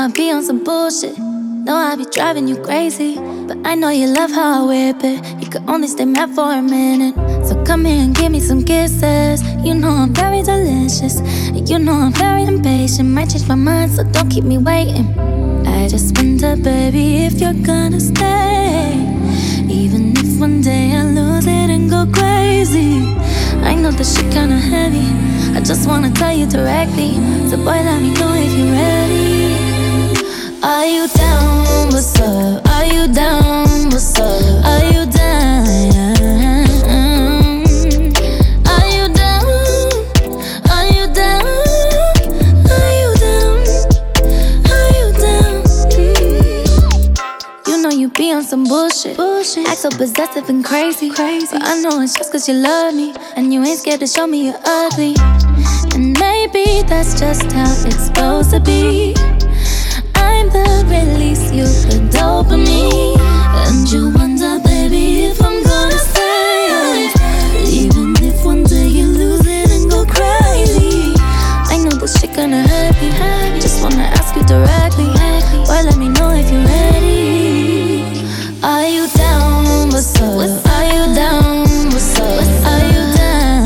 be on some bullshit. Know I be driving you crazy, but I know you love how I whip it. You could only stay mad for a minute, so come here and give me some kisses. You know I'm very delicious, you know I'm very impatient. Might change my mind, so don't keep me waiting. I just wonder, baby, if you're gonna stay, even if one day I lose it and go crazy. I know this shit kinda heavy, I just wanna tell you directly. So boy, let me know if you're ready. Are you down? What's up? Are you down? What's up? Are you down? Are you down? Are you down? Are you down? Are you down? You know you be on some bullshit. Act so possessive and crazy. But I know it's just cause you love me, and you ain't scared to show me you're ugly. And maybe that's just how it's supposed to be. I'm the release, you the dopamine. And you wonder, baby, if I'm gonna stay, even if one day you lose it and go crazy. I know this shit gonna hurt me, just wanna ask you directly. Boy, let me know if you're ready. Are you down? What's up? Are you down? What's up? Are you down?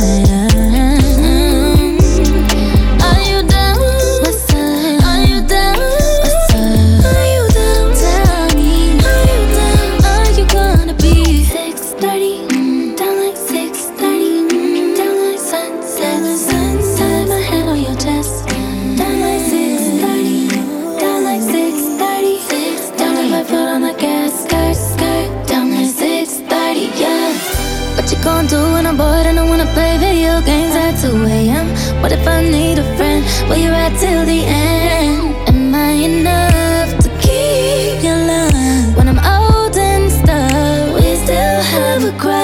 Gonna do when I'm bored and I wanna play video games at 2 a.m. What if I need a friend? Where you at till the end? Am I enough to keep your love? When I'm old and stuck, we still have a cry.